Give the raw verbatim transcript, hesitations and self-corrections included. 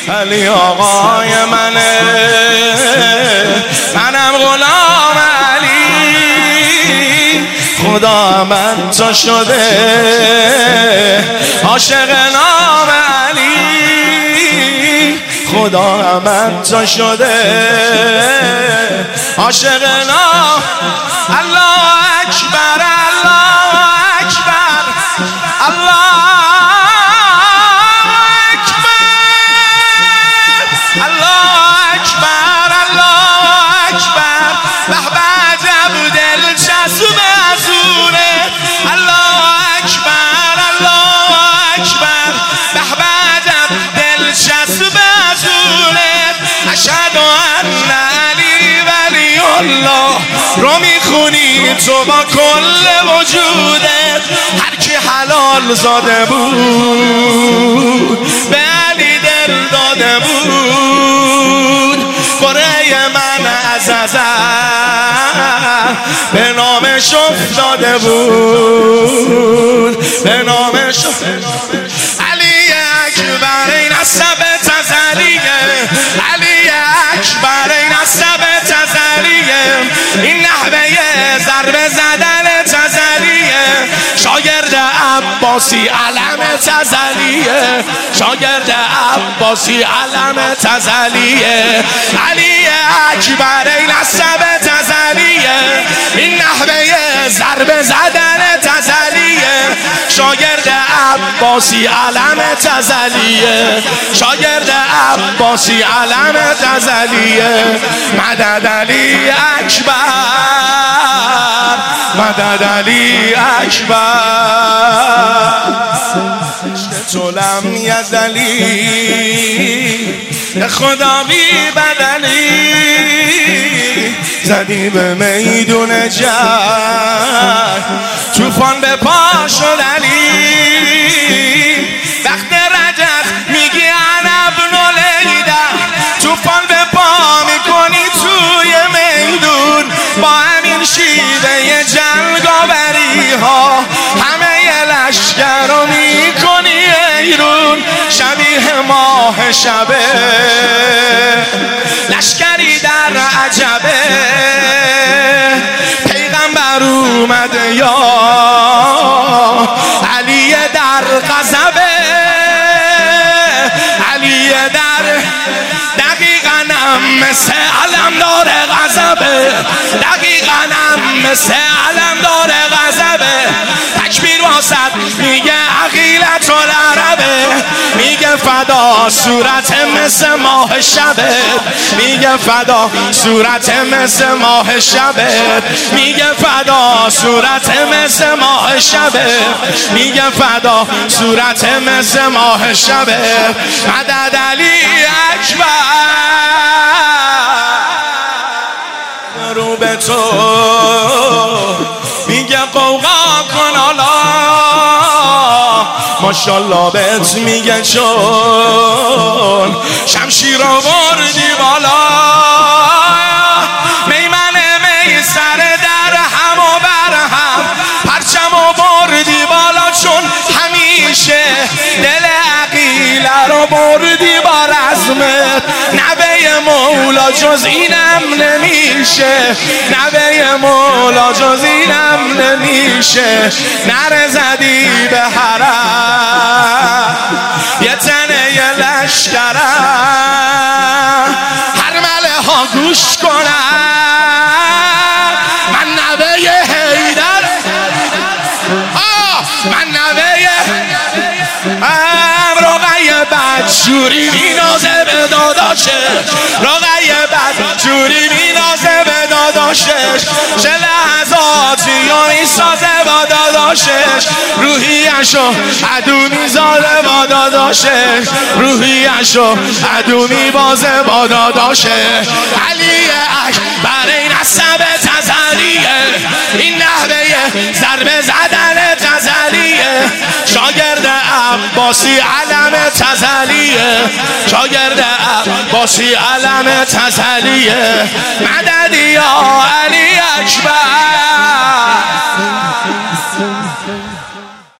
علی آقای منه، منم غلام علی، خدا من تو شده عاشق نام علی، خدا من تو شده عاشق نام. الله اکبر الله اکبر الله رو میخونی تو با کل وجودت، هر کی حلال زاده بود به علی دل داده بود، کره من از ازل به نامش افتاده بود، به نامش علی اکبر این عصب تزلیه، علی اکبر این عصب تزلیه، این نحوه ضربه زدن تزلیه، شاگرد عباسی علم تزلیه، شاگرد عباسی علم تزلیه، علی اکبر این عصب تزلیه، این نحوه ضربه زدن تزلیه، شاگرد عباسی علم تزلیه، شاگرد عباسی علم تزلیه، مدد علی اکبر، مدد علی اکبر، تو لم یزلی خدا بی بدلی، زدی به میدون جنگ طوفان به پا شد علی، وقت رجب میگی انا ابن لیده، طوفان به پا میکنی توی میدون، با همین شیوه جنگاوری ها همه لشکر رو میکنی ایرون، شبیه ماه شبه لشکری در عجبه، پیغمبر اومده یا علی در غضبه، علی در دقیقاً هم مثل علمدار غضبه، دقیقاً هم مثل علمدار غضبه، تکبیر واسط میگه عقیلت العربه، میگه فدا صورت مثل ماه شبه، میگه فدا صورت مثل ماه شبه، میگه فدا صورت مثل ماه شبه، میگه فدا صورت مثل ماه شبه، مدد علی اکبر، رو به تو میگه قوقا کن حالا، ماشالله بهت میگه چون شمشیر رو بردی بالا، میمن میسر در هم و بر هم پرچم رو بردی بالا، چون همیشه دل عقیله رو بردی با رزمت، نوه مولا جز اینم نمیشه، نوه مولا جز اینم نمیشه، نره زدی به حرم یه تنه یه لشکرم، هر مله ها گوش کنم، من نوه حیدر، من نوه رقیه بدجوری مینازه به داداشش، رقیه بدجوری مینازه به داداشش، چه لحظاتی یا میسازه با داداشش، روحیشو عدو میزاده با داداشش، روحیشو عدو میبازه با داداشش، علی اکبر این عصب تزلیه، این نحوه ضربه زدن تزلیه، شاگرد عباسی علم تزلیه، شاگرد عباسی علم تزلیه، مدد یا علی اکبر.